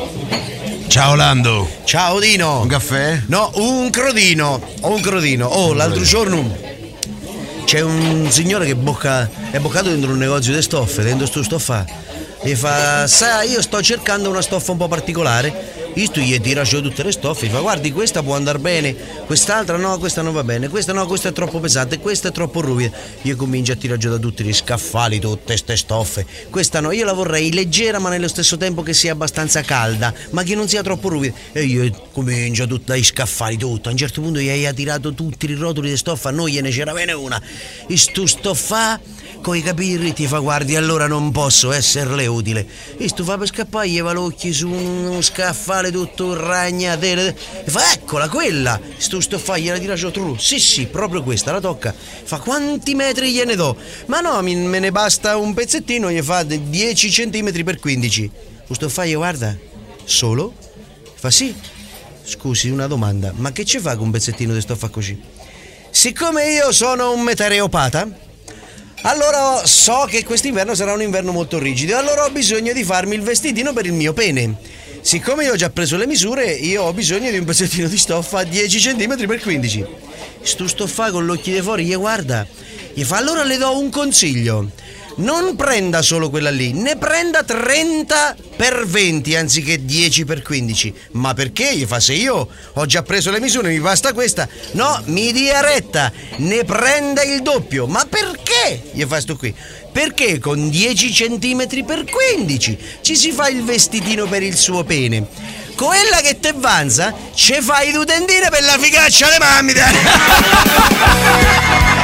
Ciao Lando. Ciao Dino. Un caffè? No, un crodino. Ho un crodino. Oh, l'altro giorno c'è un signore che è boccato dentro un negozio di stoffe, dentro sto stoffa. E fa, sai, io sto cercando una stoffa un po' particolare. Io gli tira giù tutte le stoffe, fa guardi, questa può andare bene, quest'altra no, questa non va bene, questa no, questa è troppo pesante, questa è troppo ruvida. Io comincio a tirare giù da tutti gli scaffali tutte ste stoffe. Questa no, io la vorrei leggera ma nello stesso tempo che sia abbastanza calda, ma che non sia troppo ruvida. E io comincio tutti dai scaffali tutto. A un certo punto gli hai tirato tutti i rotoli di stoffa, non gliene c'era bene una. E stu stoffa coi capelli dritti fa guardi, allora non posso esserle utile. E stu fa per scappare, gli va l'occhio su uno scaffale tutto ragnatele e fa eccola quella, sto stoffa gliela tira giù tu. Sì, proprio questa la tocca. Fa quanti metri gliene do? Ma no, me ne basta un pezzettino, gli fa 10 cm per 15. Lo stoffa gli guarda, solo? Fa sì. Scusi, una domanda, ma che ci fa con un pezzettino di stoffa così? Siccome io sono un meteoropata, allora so che quest'inverno sarà un inverno molto rigido, allora ho bisogno di farmi il vestitino per il mio pene. Siccome io ho già preso le misure, io ho bisogno di un pezzettino di stoffa 10 cm per 15. Sto stoffa con l'occhio di fuori gli guarda, gli fa allora le do un consiglio. Non prenda solo quella lì, ne prenda 30 per 20 anziché 10 per 15. Ma perché? Gli fa se io ho già preso le misure, mi basta questa. No, mi dia retta, ne prenda il doppio. Ma perché? Gli fa sto qui. Perché con 10 cm per 15 ci si fa il vestitino per il suo pene. Quella che te vanza, ce fai due tendine per la figaccia alle mammite.